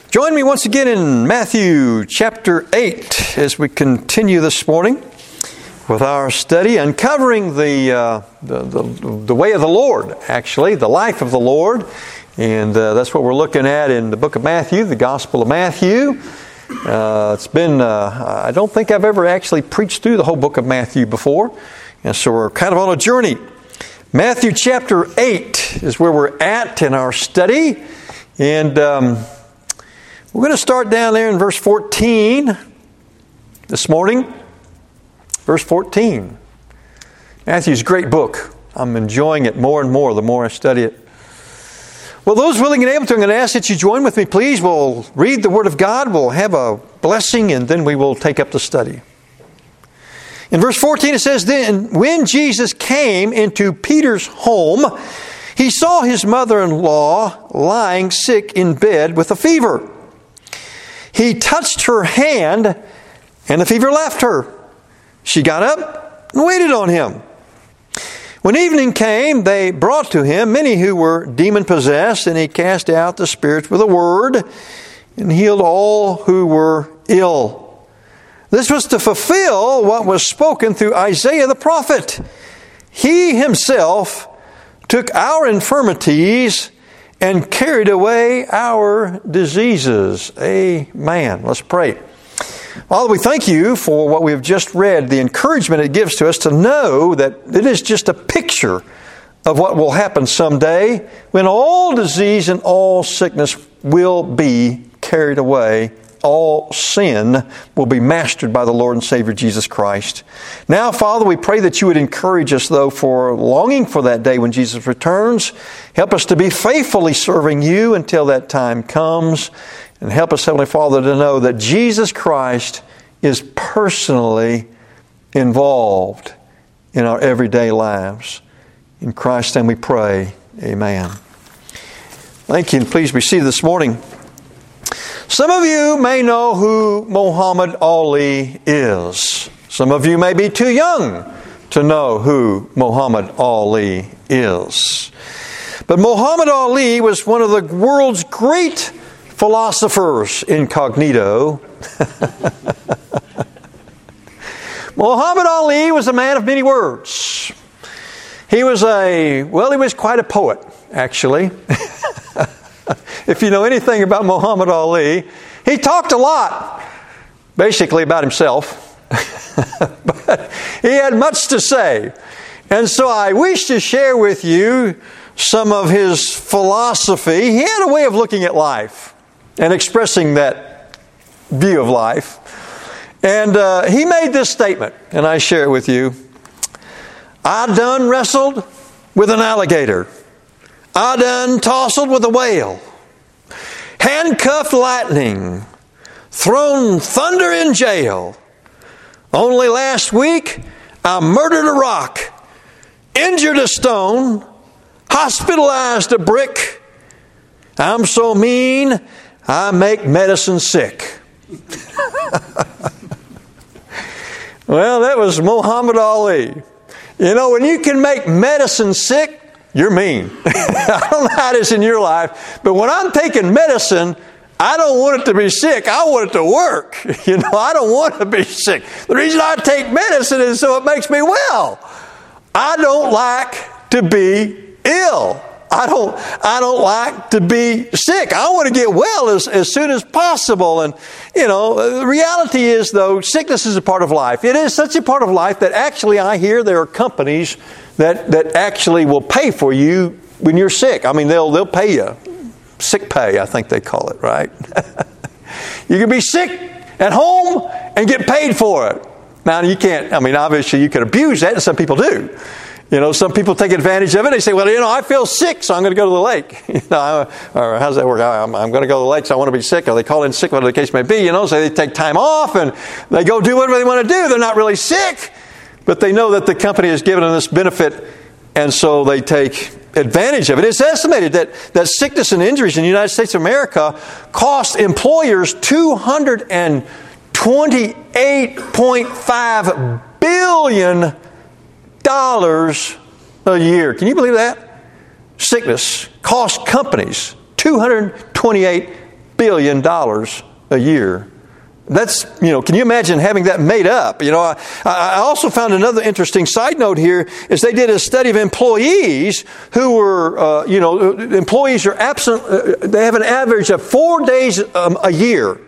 Join me once again in Matthew chapter 8 as we continue this morning with our study, uncovering the way of the Lord, actually, the life of the Lord. And that's what we're looking at in the book of Matthew, the Gospel of Matthew. It's been, I don't think I've ever actually preached through the whole book of Matthew before. And so we're kind of on a journey. Matthew chapter 8 is where we're at in our study. And we're going to start down there in verse 14 this morning. Verse 14. Matthew's a great book. I'm enjoying it more and more the more I study it. Well, those willing and able to, I'm going to ask that you join with me, please. We'll read the Word of God. We'll have a blessing, and then we will take up the study. In verse 14 it says, "Then when Jesus came into Peter's home, he saw his mother-in-law lying sick in bed with a fever. He touched her hand, and the fever left her. She got up and waited on him. When evening came, they brought to him many who were demon-possessed, and he cast out the spirits with a word and healed all who were ill. This was to fulfill what was spoken through Isaiah the prophet. He himself took our infirmities and carried away our diseases." Amen. Let's pray. Father, we thank you for what we have just read, the encouragement it gives to us to know that it is just a picture of what will happen someday when all disease and all sickness will be carried away. All sin will be mastered by the Lord and Savior Jesus Christ. Now, Father, we pray that you would encourage us, though, for longing for that day when Jesus returns. Help us to be faithfully serving you until that time comes. And help us, Heavenly Father, to know that Jesus Christ is personally involved in our everyday lives. In Christ's name we pray. Amen. Thank you, and please be seated this morning. Some of you may know who Muhammad Ali is. Some of you may be too young to know who Muhammad Ali is. But Muhammad Ali was one of the world's great philosophers incognito. Muhammad Ali was a man of many words. He was quite a poet, actually. If you know anything about Muhammad Ali, he talked a lot, basically about himself. But he had much to say. And so I wish to share with you some of his philosophy. He had a way of looking at life and expressing that view of life. And he made this statement, and I share it with you. "I done wrestled with an alligator. I done tussled with a whale. Handcuffed lightning, thrown thunder in jail. Only last week, I murdered a rock, injured a stone, hospitalized a brick. I'm so mean, I make medicine sick." Well, that was Muhammad Ali. You know, when you can make medicine sick, you're mean. I don't know how it is in your life, but when I'm taking medicine, I don't want it to be sick. I want it to work. You know, I don't want to be sick. The reason I take medicine is so it makes me well. I don't like to be ill. I don't like to be sick. I want to get well as soon as possible. And, you know, the reality is, though, sickness is a part of life. It is such a part of life that actually I hear there are companies that actually will pay for you when you're sick. I mean, they'll pay you. Sick pay, I think they call it, right? You can be sick at home and get paid for it. Now, you can't, I mean, obviously you can abuse that, and some people do. You know, some people take advantage of it. They say, well, you know, I feel sick, so I'm going to go to the lake. You know, or how's that work? I'm going to go to the lake, so I want to be sick. Or they call in sick, whatever the case may be, you know, so they take time off and they go do whatever they want to do. They're not really sick, but they know that the company has given them this benefit, and so they take advantage of it. It's estimated that sickness and injuries in the United States of America cost employers $228.5 billion a year. Can you believe that? Sickness cost companies $228 billion a year. That's, can you imagine having that made up? I also found another interesting side note here is they did a study of employees who were, employees are absent. They have an average of 4 days a year,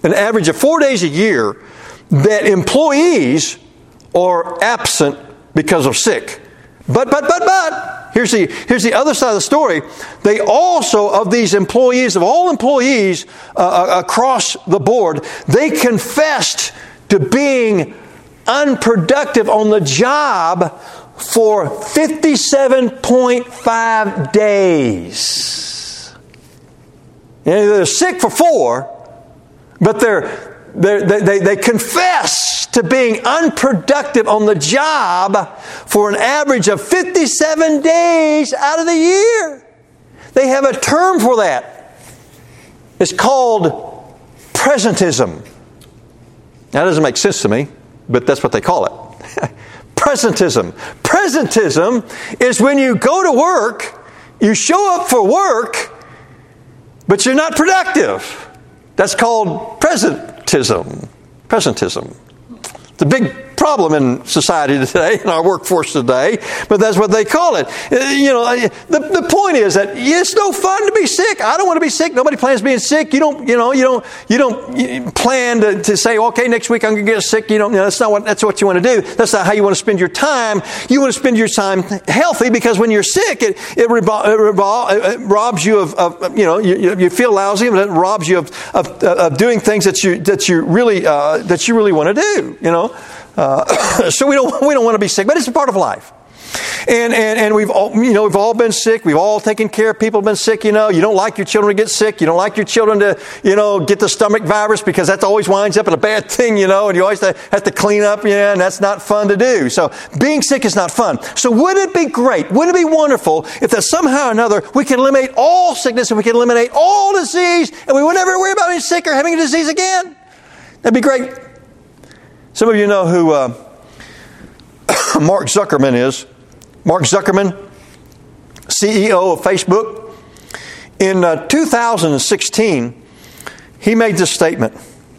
that employees are absent because of sick. But, here's the other side of the story. They also, of these employees, of all employees across the board, they confessed to being unproductive on the job for 57.5 days. They're sick for 4, but they confess to being unproductive on the job for an average of 57 days out of the year. They have a term for that. It's called presentism. That doesn't make sense to me, but that's what they call it. Presentism. Presentism is when you go to work, you show up for work, but you're not productive. That's called presentism. Presentism. It's a big problem in society today, in our workforce today, but that's what they call it. The point is that it's no fun to be sick. I don't want to be sick. Nobody plans being sick. You don't plan to say, okay, next week I'm going to get sick. That's what you want to do. That's not how you want to spend your time. You want to spend your time healthy, because when you're sick, it robs you of you feel lousy, but it robs you of doing things that you really want to do. So we don't want to be sick, but it's a part of life. And we've all been sick. We've all taken care of people who've been sick. You don't like your children to get sick. You don't like your children to get the stomach virus, because that always winds up in a bad thing. And you always have to clean up. And that's not fun to do. So being sick is not fun. So wouldn't it be great? Wouldn't it be wonderful if that somehow or another we could eliminate all sickness and we could eliminate all disease, and we would never worry about being sick or having a disease again? That'd be great. Some of you know who Mark Zuckerman is. Mark Zuckerman, CEO of Facebook. In 2016, he made this statement.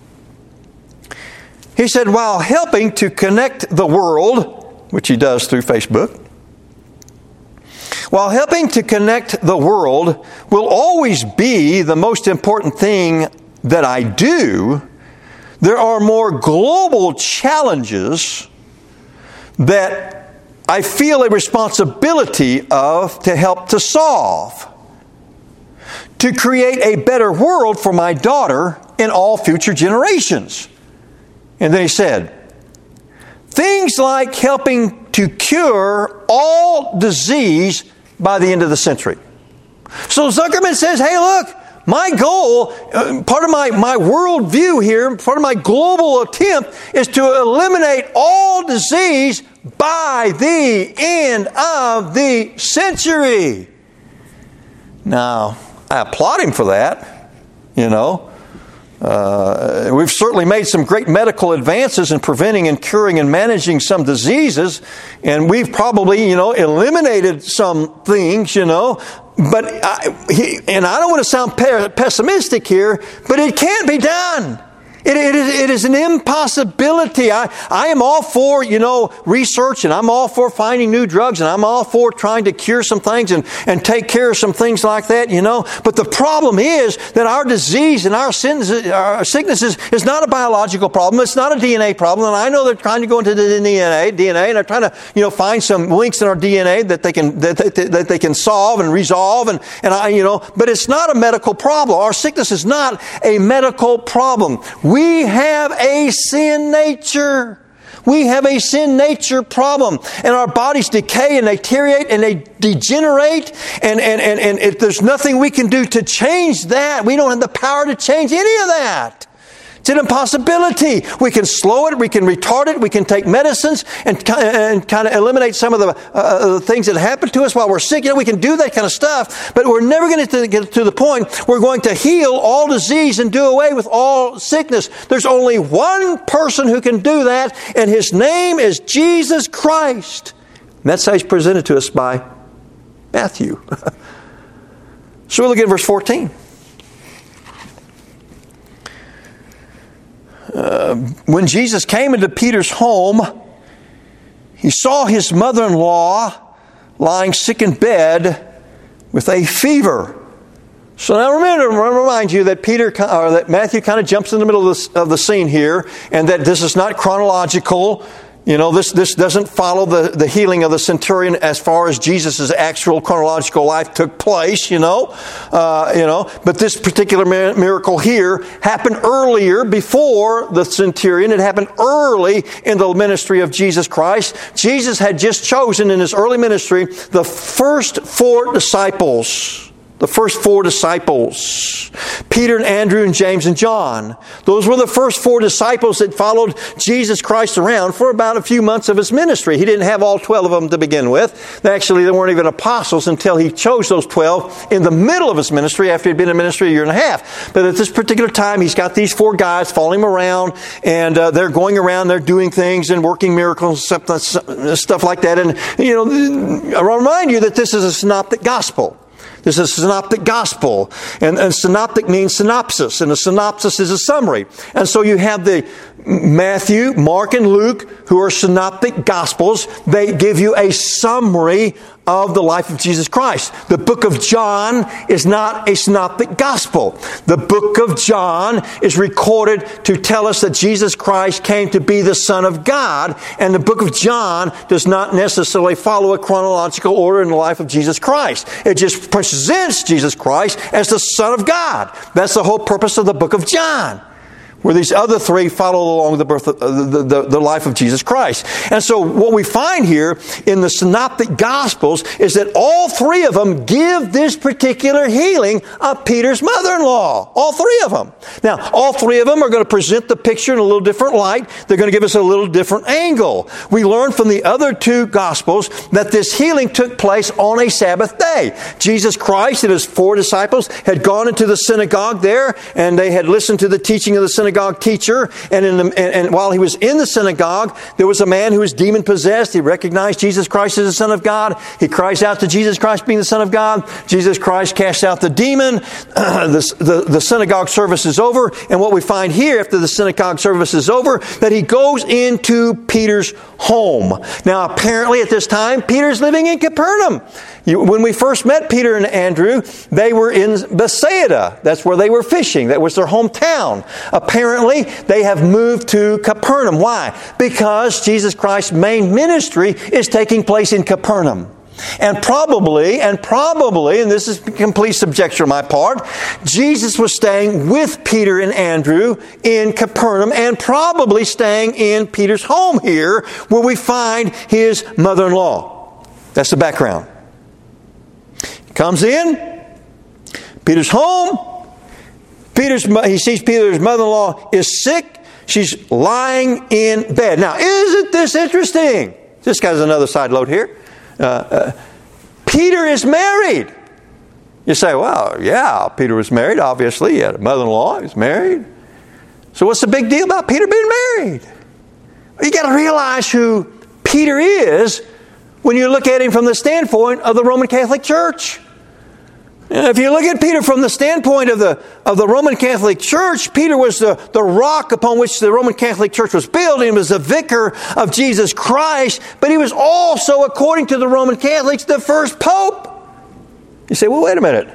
He said, while helping to connect the world, which he does through Facebook, while helping to connect the world will always be the most important thing that I do, there are more global challenges that I feel a responsibility to help to solve, to create a better world for my daughter and all future generations. And then he said, things like helping to cure all disease by the end of the century. So Zuckerman says, hey, look, my goal, part of my world view here, part of my global attempt is to eliminate all disease by the end of the century. Now, I applaud him for that, We've certainly made some great medical advances in preventing and curing and managing some diseases, and we've probably, eliminated some things, But I don't want to sound pessimistic here, but it can't be done. It is an impossibility. I am all for, research, and I'm all for finding new drugs, and I'm all for trying to cure some things and take care of some things like that, But the problem is that our disease and our sicknesses is not a biological problem. It's not a DNA problem. And I know they're trying to go into the DNA, and they're trying to, find some links in our DNA that they can solve and resolve, but it's not a medical problem. Our sickness is not a medical problem. We have a sin nature. We have a sin nature problem. And our bodies decay and they deteriorate and they degenerate. And if there's nothing we can do to change that, we don't have the power to change any of that. It's an impossibility. We can slow it, we can retard it, we can take medicines and kind of eliminate some of the things that happen to us while we're sick. We can do that kind of stuff, but we're never going to get to the point we're going to heal all disease and do away with all sickness. There's only one person who can do that, and His name is Jesus Christ. And that's how He's presented to us by Matthew. So we look at verse 14. when Jesus came into Peter's home, he saw his mother-in-law lying sick in bed with a fever. So now remind you that that Matthew kind of jumps in the middle of the scene here, and that this is not chronological. This doesn't follow the healing of the centurion as far as Jesus' actual chronological life took place, But this particular miracle here happened earlier, before the centurion. It happened early in the ministry of Jesus Christ. Jesus had just chosen in his early ministry the first four disciples. The first four disciples, Peter and Andrew and James and John. Those were the first four disciples that followed Jesus Christ around for about a few months of his ministry. He didn't have all 12 of them to begin with. Actually, they weren't even apostles until he chose those 12 in the middle of his ministry, after he'd been in ministry a year and a half. But at this particular time, he's got these four guys following him around, and they're going around, they're doing things and working miracles, stuff like that. And, I remind you that this is a synoptic gospel. This is a synoptic gospel. And synoptic means synopsis. And a synopsis is a summary. And so you have the Matthew, Mark, and Luke, who are synoptic gospels. They give you a summary of the life of Jesus Christ. The book of John is not a synoptic gospel. The book of John is recorded to tell us that Jesus Christ came to be the Son of God. And the book of John does not necessarily follow a chronological order in the life of Jesus Christ. It just presents Jesus Christ as the Son of God. That's the whole purpose of the book of John, where these other three follow along the birth of the life of Jesus Christ. And so what we find here in the synoptic gospels is that all three of them give this particular healing of Peter's mother-in-law. All three of them. Now, all three of them are going to present the picture in a little different light. They're going to give us a little different angle. We learn from the other two gospels that this healing took place on a Sabbath day. Jesus Christ and his four disciples had gone into the synagogue there, and they had listened to the teaching of the synagogue teacher, and while he was in the synagogue, there was a man who was demon-possessed. He recognized Jesus Christ as the Son of God. He cries out to Jesus Christ being the Son of God. Jesus Christ casts out the demon. The synagogue service is over, and what we find here after the synagogue service is over, that he goes into Peter's home. Now, apparently at this time, Peter's living in Capernaum. When we first met Peter and Andrew, they were in Bethsaida. That's where they were fishing. That was their hometown. Apparently, they have moved to Capernaum. Why? Because Jesus Christ's main ministry is taking place in Capernaum. And probably, and this is complete subjecture on my part, Jesus was staying with Peter and Andrew in Capernaum, and probably staying in Peter's home here, where we find his mother-in-law. That's the background. Comes in, Peter's home. He sees Peter's mother-in-law is sick. She's lying in bed. Now, isn't this interesting? This guy's another side load here. Peter is married. You say, well, yeah, Peter was married, obviously. He had a mother-in-law. He's married. So what's the big deal about Peter being married? Well, you got to realize who Peter is when you look at him from the standpoint of the Roman Catholic Church. If you look at Peter from the standpoint of the Roman Catholic Church, Peter was the rock upon which the Roman Catholic Church was built. He was the vicar of Jesus Christ, but he was also, according to the Roman Catholics, the first pope. You say, well, wait a minute.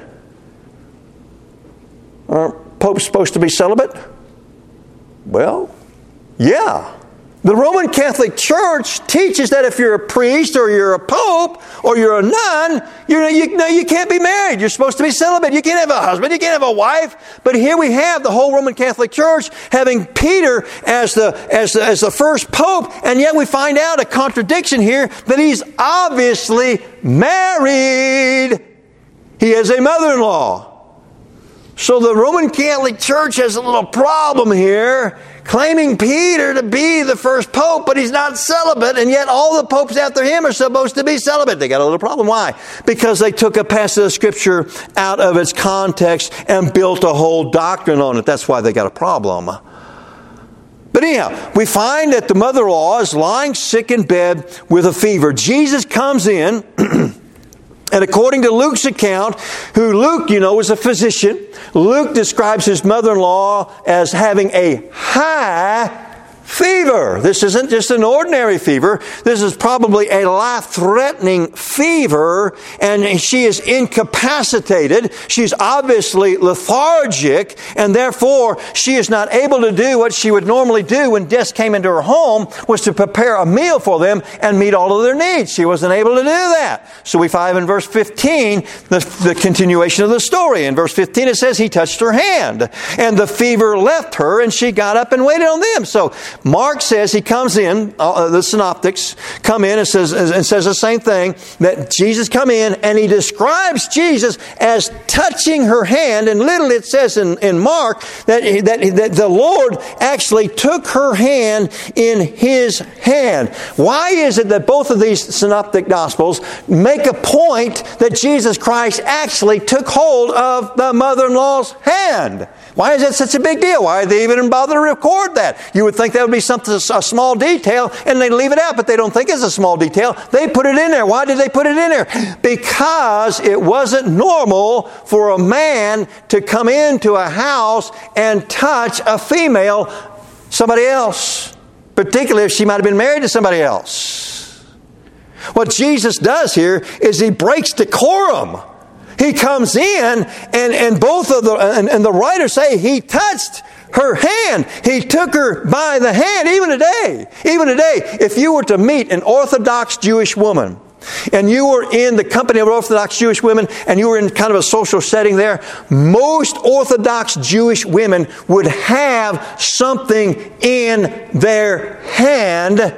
Aren't popes supposed to be celibate? Well, yeah. The Roman Catholic Church teaches that if you're a priest or you're a pope or you're a nun, you can't be married. You're supposed to be celibate. You can't have a husband. You can't have a wife. But here we have the whole Roman Catholic Church having Peter as the first pope, and yet we find out a contradiction here that he's obviously married. He has a mother-in-law. So the Roman Catholic Church has a little problem here, claiming Peter to be the first pope, but he's not celibate, and yet all the popes after him are supposed to be celibate. They got a little problem. Why? Because they took a passage of Scripture out of its context and built a whole doctrine on it. That's why they got a problem. But anyhow, we find that the mother-in-law is lying sick in bed with a fever. Jesus comes in And according to Luke's account, who Luke, is a physician, Luke describes his mother-in-law as having a high fever. This isn't just an ordinary fever. This is probably a life-threatening fever, and she is incapacitated. She's obviously lethargic, and therefore she is not able to do what she would normally do when guests came into her home, was to prepare a meal for them and meet all of their needs. She wasn't able to do that. So we find in verse 15 the continuation of the story. In verse 15 it says, he touched her hand, and the fever left her, and she got up and waited on them. So Mark says he comes in, the synoptics come in and says the same thing, that Jesus come in and he describes Jesus as touching her hand. And literally it says in Mark that the Lord actually took her hand in his hand. Why is it that both of these synoptic gospels make a point that Jesus Christ actually took hold of the mother-in-law's hand? Why is that such a big deal? Why did they even bother to record that? You would think that would be something, a small detail, and they leave it out, but they don't think it's a small detail. They put it in there. Why did they put it in there? Because it wasn't normal for a man to come into a house and touch a female, somebody else, particularly if she might have been married to somebody else. What Jesus does here is he breaks decorum. He comes in, and both of the writers say he touched her hand. He took her by the hand. Even today, if you were to meet an Orthodox Jewish woman, and you were in the company of Orthodox Jewish women, and you were in kind of a social setting there, most Orthodox Jewish women would have something in their hand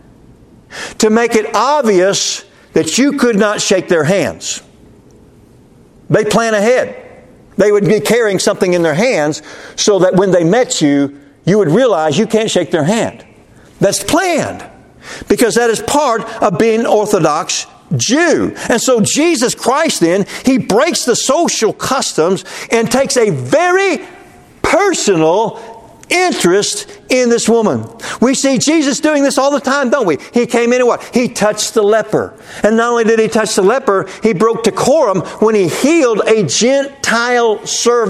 to make it obvious that you could not shake their hands. They plan ahead. They would be carrying something in their hands so that when they met you, you would realize you can't shake their hand. That's planned, because that is part of being an Orthodox Jew. And so Jesus Christ then, he breaks the social customs and takes a very personal interest in this woman. We see Jesus doing this all the time, don't we? He came in and what? He touched the leper. And not only did he touch the leper, he broke decorum when he healed a Gentile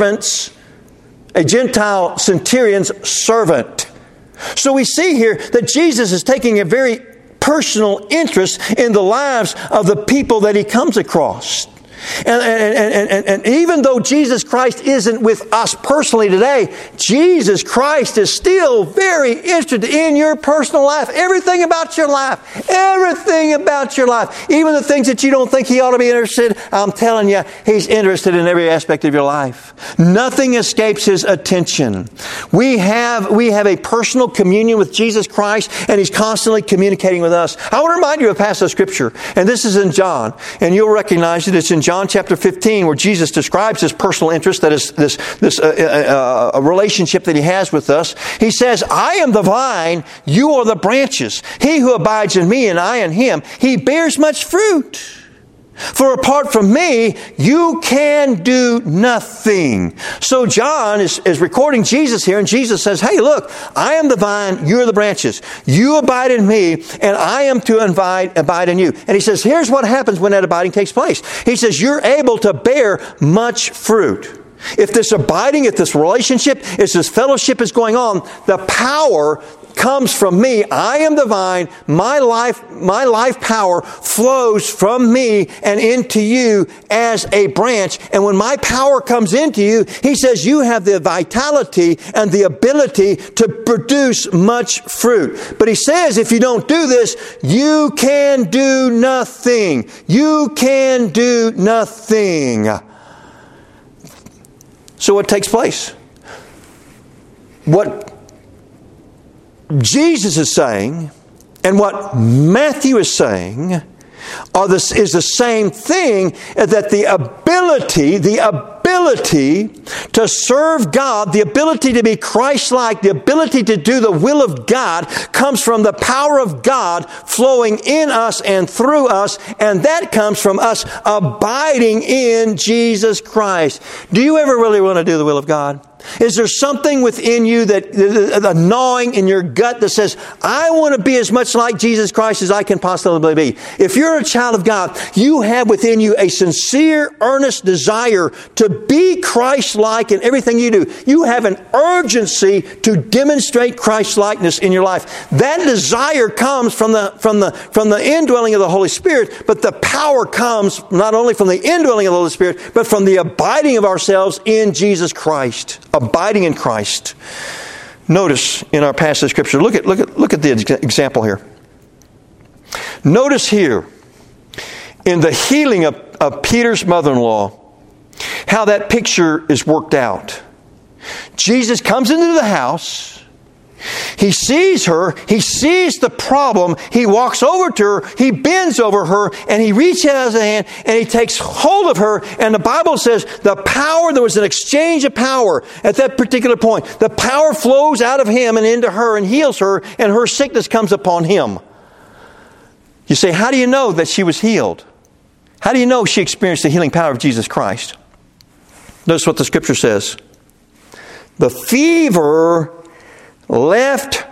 centurion's servant. So we see here that Jesus is taking a very personal interest in the lives of the people that he comes across. And even though Jesus Christ isn't with us personally today, Jesus Christ is still very interested in your personal life. Everything about your life. Everything about your life. Even the things that you don't think he ought to be interested, I'm telling you, he's interested in every aspect of your life. Nothing escapes his attention. We have a personal communion with Jesus Christ, and he's constantly communicating with us. I want to remind you of a passage of Scripture, and this is in John, and you'll recognize it. It's in John chapter 15, where Jesus describes his personal interest, that is this relationship that he has with us. He says, I am the vine, you are the branches. He who abides in me and I in him, he bears much fruit. For apart from me, you can do nothing. So John is recording Jesus here, and Jesus says, hey, look, I am the vine, you're the branches. You abide in me, and I am to abide in you. And he says, here's what happens when that abiding takes place. He says, you're able to bear much fruit. If this abiding, if this relationship, if this fellowship is going on, the power comes from me. I am the vine. My life power flows from me and into you as a branch. And when my power comes into you, he says you have the vitality and the ability to produce much fruit. But he says if you don't do this, you can do nothing. You can do nothing. So what takes place? What Jesus is saying and what Matthew is saying is the same thing, that the ability to serve God, the ability to be Christ-like, the ability to do the will of God comes from the power of God flowing in us and through us, and that comes from us abiding in Jesus Christ. Do you ever really want to do the will of God? Is there something within you that a gnawing in your gut that says, I want to be as much like Jesus Christ as I can possibly be? If you're a child of God, you have within you a sincere, earnest desire to be Christ-like in everything you do. You have an urgency to demonstrate Christ-likeness in your life. That desire comes from the indwelling of the Holy Spirit, but the power comes not only from the indwelling of the Holy Spirit, but from the abiding of ourselves in Jesus Christ. Abiding in Christ. Notice in our passage of Scripture, look at the example here. Notice here, in the healing of Peter's mother-in-law, how that picture is worked out. Jesus comes into the house. He sees her. He sees the problem. He walks over to her. He bends over her, and he reaches out his hand, and he takes hold of her. And the Bible says there was an exchange of power at that particular point. The power flows out of him and into her and heals her, and her sickness comes upon him. You say, how do you know that she was healed? How do you know she experienced the healing power of Jesus Christ? Notice what the Scripture says. The fever left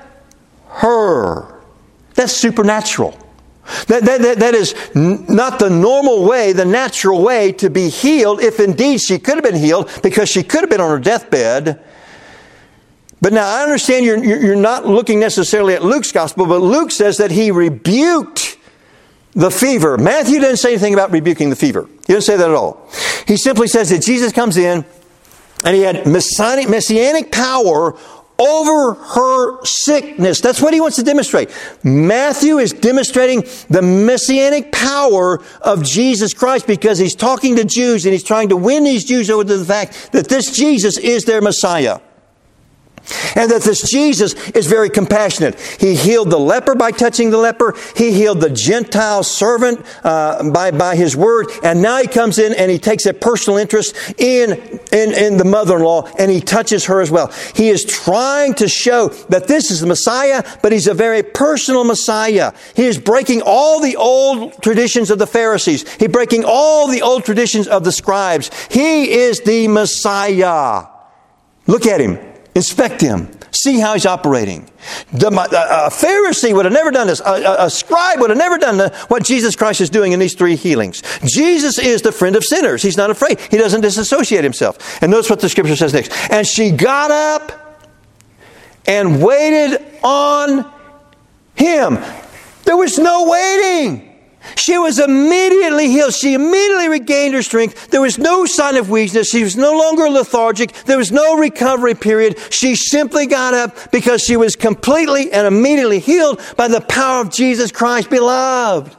her. That's supernatural. That is not the normal way, the natural way to be healed, if indeed she could have been healed, because she could have been on her deathbed. But now I understand you're not looking necessarily at Luke's gospel, but Luke says that he rebuked the fever. Matthew didn't say anything about rebuking the fever. He didn't say that at all. He simply says that Jesus comes in and he had messianic power over her sickness. That's what he wants to demonstrate. Matthew is demonstrating the messianic power of Jesus Christ because he's talking to Jews and he's trying to win these Jews over to the fact that this Jesus is their Messiah. And that this Jesus is very compassionate. He healed the leper by touching the leper. He healed the Gentile servant by his word. And now he comes in and he takes a personal interest in the mother-in-law, and he touches her as well. He is trying to show that this is the Messiah, but he's a very personal Messiah. He is breaking all the old traditions of the Pharisees. He's breaking all the old traditions of the scribes. He is the Messiah. Look at him. Inspect him. See how he's operating. A Pharisee would have never done this. A scribe would have never done what Jesus Christ is doing in these three healings. Jesus is the friend of sinners. He's not afraid. He doesn't disassociate himself. And notice what the Scripture says next. And she got up and waited on him. There was no waiting. She was immediately healed. She immediately regained her strength. There was no sign of weakness. She was no longer lethargic. There was no recovery period. She simply got up because she was completely and immediately healed by the power of Jesus Christ, beloved.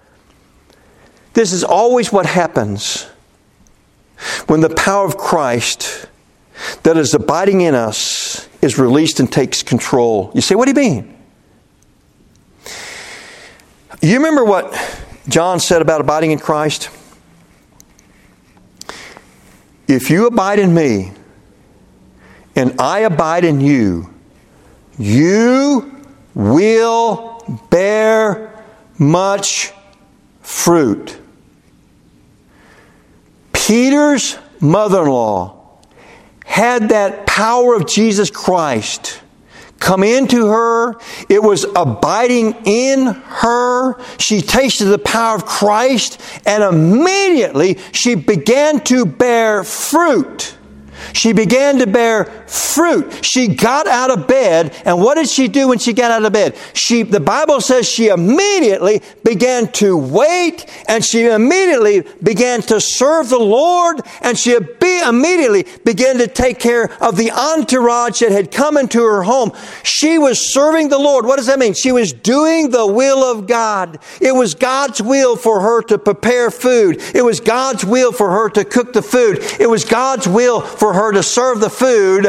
This is always what happens when the power of Christ that is abiding in us is released and takes control. You say, what do you mean? You remember what John said about abiding in Christ? If you abide in me and I abide in you, you will bear much fruit. Peter's mother-in-law had that power of Jesus Christ come into her. It was abiding in her. She tasted the power of Christ, and immediately she began to bear fruit. She began to bear fruit. She got out of bed, and what did she do when she got out of bed? The Bible says she immediately began to wait, and she immediately began to serve the Lord, and she immediately began to take care of the entourage that had come into her home. She was serving the Lord. What does that mean? She was doing the will of God. It was God's will for her to prepare food. It was God's will for her to cook the food. It was God's will for her to serve the food.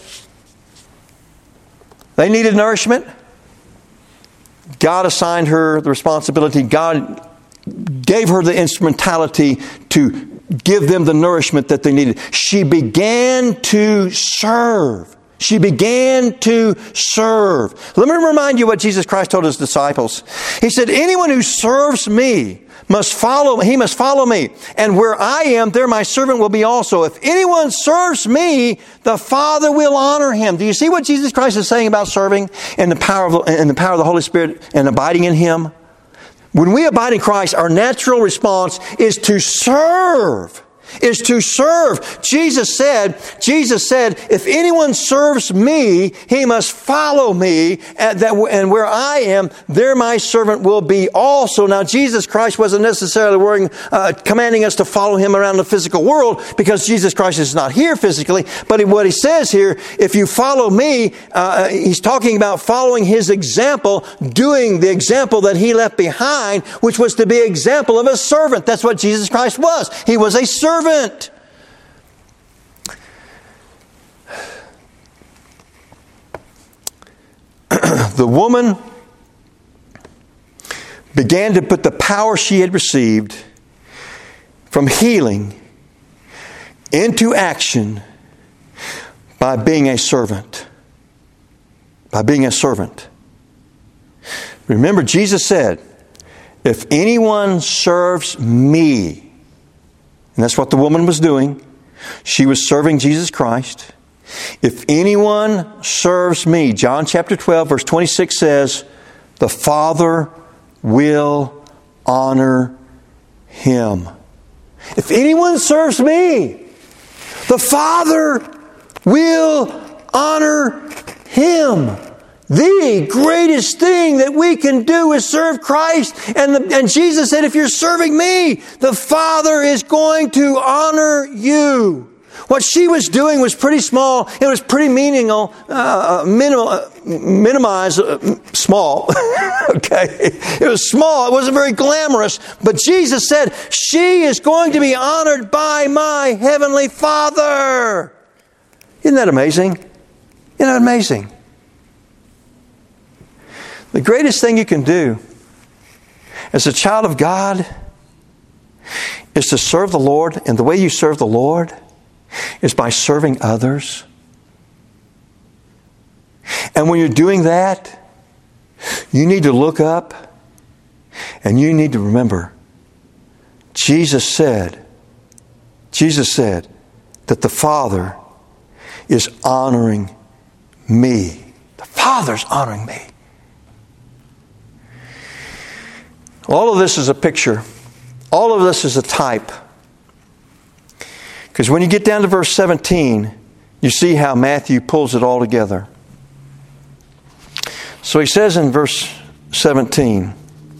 They needed nourishment. God assigned her the responsibility. God gave her the instrumentality to give them the nourishment that they needed. She began to serve. She began to serve. Let me remind you what Jesus Christ told his disciples. He said, anyone who serves me must follow me. And where I am, there my servant will be also. If anyone serves me, the Father will honor him. Do you see what Jesus Christ is saying about serving and the power of the Holy Spirit and abiding in Him? When we abide in Christ, our natural response is to serve. Jesus said, if anyone serves me, he must follow me, and where I am, there my servant will be also. Now, Jesus Christ wasn't necessarily commanding us to follow Him around the physical world, because Jesus Christ is not here physically. But what He says here, if you follow me, He's talking about following His example, doing the example that He left behind, which was to be an example of a servant. That's what Jesus Christ was. He was a servant. The woman began to put the power she had received from healing into action by being a servant. Remember, Jesus said, if anyone serves me, and that's what the woman was doing. She was serving Jesus Christ. If anyone serves me, John chapter 12, verse 26 says, the Father will honor him. If anyone serves me, the Father will honor him. The greatest thing that we can do is serve Christ. And Jesus said, if you're serving me, the Father is going to honor you. What she was doing was pretty small. It was pretty minimized, small. Okay. It was small. It wasn't very glamorous. But Jesus said, she is going to be honored by my heavenly Father. Isn't that amazing? Isn't that amazing? The greatest thing you can do as a child of God is to serve the Lord. And the way you serve the Lord is by serving others. And when you're doing that, you need to look up and you need to remember, Jesus said that the Father is honoring me. The Father's honoring me. All of this is a picture. All of this is a type. Because when you get down to verse 17, you see how Matthew pulls it all together. So he says in verse 17,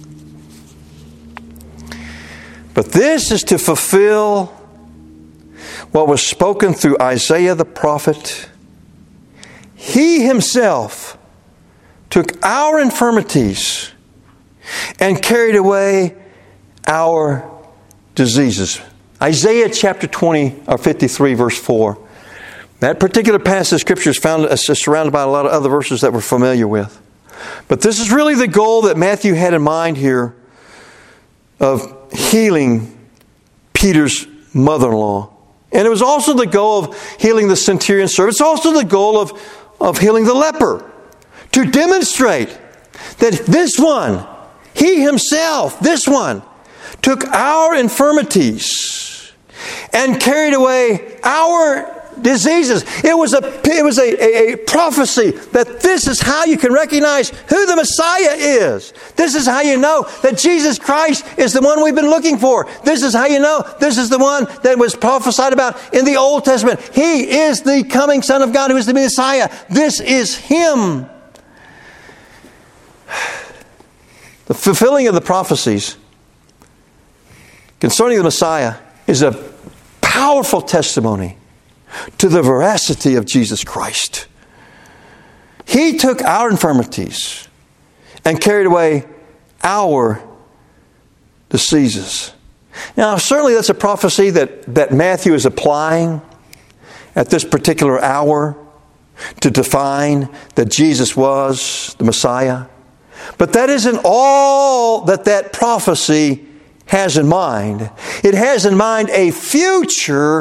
but this is to fulfill what was spoken through Isaiah the prophet. He Himself took our infirmities and carried away our diseases. Isaiah chapter 53, verse 4. That particular passage of Scripture is surrounded by a lot of other verses that we're familiar with. But this is really the goal that Matthew had in mind here of healing Peter's mother-in-law. And it was also the goal of healing the centurion's servant. It's also the goal of healing the leper. To demonstrate that this one, He Himself, this one, took our infirmities and carried away our diseases. It was a prophecy that this is how you can recognize who the Messiah is. This is how you know that Jesus Christ is the one we've been looking for. This is how you know this is the one that was prophesied about in the Old Testament. He is the coming Son of God who is the Messiah. This is Him. The fulfilling of the prophecies concerning the Messiah is a powerful testimony to the veracity of Jesus Christ. He took our infirmities and carried away our diseases. Now, certainly that's a prophecy that Matthew is applying at this particular hour to define that Jesus was the Messiah. But that isn't all that prophecy has in mind. It has in mind a future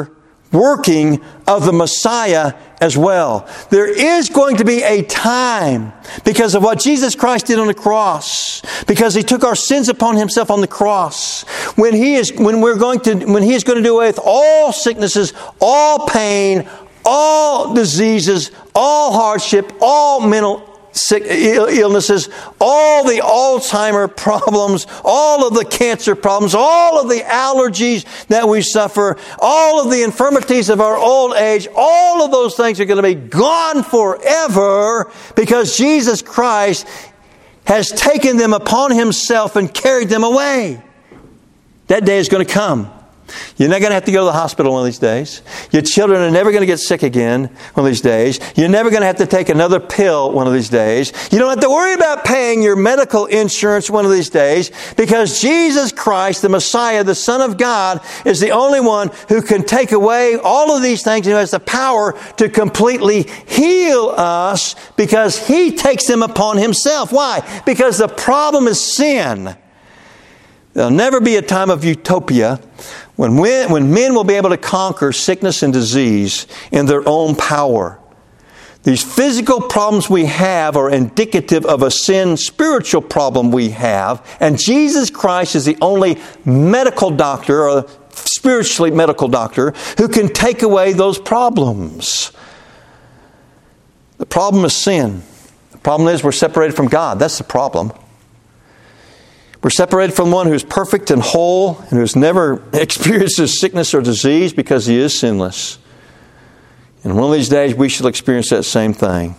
working of the Messiah as well. There is going to be a time, because of what Jesus Christ did on the cross, because He took our sins upon Himself on the cross, when He is going to do away with all sicknesses, all pain, all diseases, all hardship, all mental illnesses, all the Alzheimer problems, all of the cancer problems, all of the allergies that we suffer, all of the infirmities of our old age, all of those things are going to be gone forever, because Jesus Christ has taken them upon Himself and carried them away. That day is going to come. You're not going to have to go to the hospital one of these days. Your children are never going to get sick again one of these days. You're never going to have to take another pill one of these days. You don't have to worry about paying your medical insurance one of these days, because Jesus Christ, the Messiah, the Son of God, is the only one who can take away all of these things and who has the power to completely heal us, because He takes them upon Himself. Why? Because the problem is sin. There'll never be a time of utopia when men will be able to conquer sickness and disease in their own power. These physical problems we have are indicative of a spiritual problem we have, and Jesus Christ is the only medical doctor, or spiritually medical doctor, who can take away those problems. The problem is sin. The problem is we're separated from God. That's the problem. We're separated from one who's perfect and whole and who's never experienced sickness or disease, because He is sinless. And one of these days we shall experience that same thing.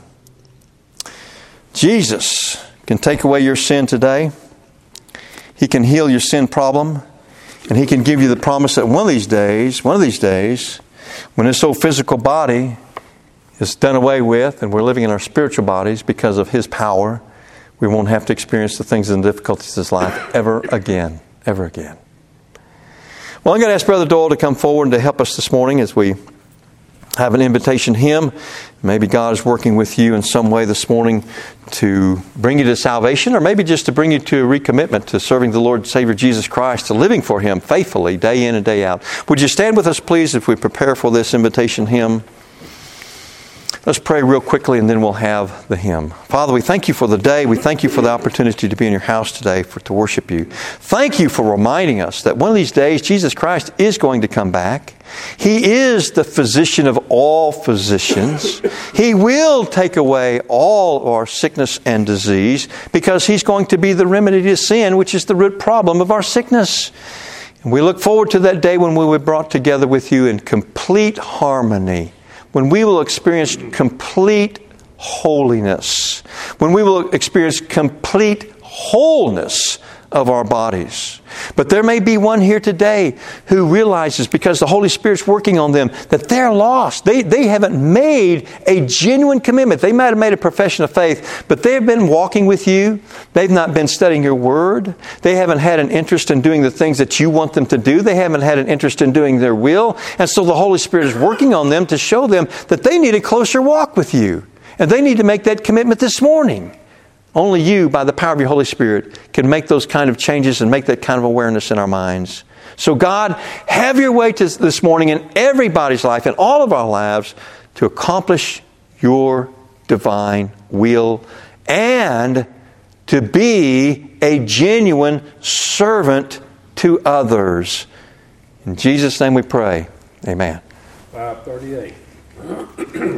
Jesus can take away your sin today. He can heal your sin problem. And He can give you the promise that one of these days, when this old physical body is done away with and we're living in our spiritual bodies because of His power, we won't have to experience the things and difficulties of this life ever again. Ever again. Well, I'm going to ask Brother Doyle to come forward and to help us this morning as we have an invitation hymn. Maybe God is working with you in some way this morning to bring you to salvation, or maybe just to bring you to a recommitment to serving the Lord and Savior Jesus Christ, to living for Him faithfully day in and day out. Would you stand with us, please, if we prepare for this invitation hymn? Let's pray real quickly, and then we'll have the hymn. Father, we thank You for the day. We thank You for the opportunity to be in Your house today to worship You. Thank You for reminding us that one of these days Jesus Christ is going to come back. He is the physician of all physicians. He will take away all of our sickness and disease, because He's going to be the remedy to sin, which is the root problem of our sickness. And we look forward to that day when we will be brought together with You in complete harmony, when we will experience complete holiness, when we will experience complete wholeness of our bodies. But there may be one here today who realizes, because the Holy Spirit's working on them, that they're lost. They haven't made a genuine commitment. They might have made a profession of faith, but they've been walking with You. They've not been studying Your Word. They haven't had an interest in doing the things that You want them to do. They haven't had an interest in doing their will. And so the Holy Spirit is working on them to show them that they need a closer walk with You. And they need to make that commitment this morning. Only You, by the power of Your Holy Spirit, can make those kind of changes and make that kind of awareness in our minds. So God, have Your way this morning in everybody's life, in all of our lives, to accomplish Your divine will and to be a genuine servant to others. In Jesus' name we pray. Amen. 538.